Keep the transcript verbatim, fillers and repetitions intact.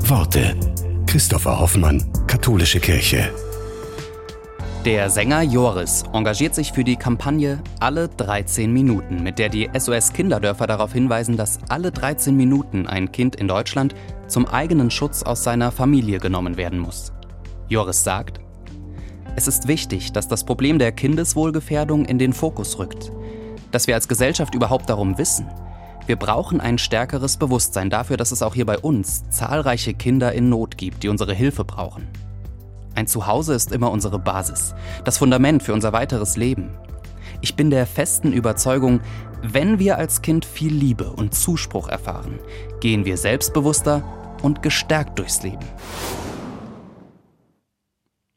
Worte. Christopher Hoffmann, Katholische Kirche. Der Sänger Joris engagiert sich für die Kampagne Alle dreizehn Minuten, mit der die S O S Kinderdörfer darauf hinweisen, dass alle dreizehn Minuten ein Kind in Deutschland zum eigenen Schutz aus seiner Familie genommen werden muss. Joris sagt: Es ist wichtig, dass das Problem der Kindeswohlgefährdung in den Fokus rückt. Dass wir als Gesellschaft überhaupt darum wissen. Wir brauchen ein stärkeres Bewusstsein dafür, dass es auch hier bei uns zahlreiche Kinder in Not gibt, die unsere Hilfe brauchen. Ein Zuhause ist immer unsere Basis, das Fundament für unser weiteres Leben. Ich bin der festen Überzeugung, wenn wir als Kind viel Liebe und Zuspruch erfahren, gehen wir selbstbewusster und gestärkt durchs Leben.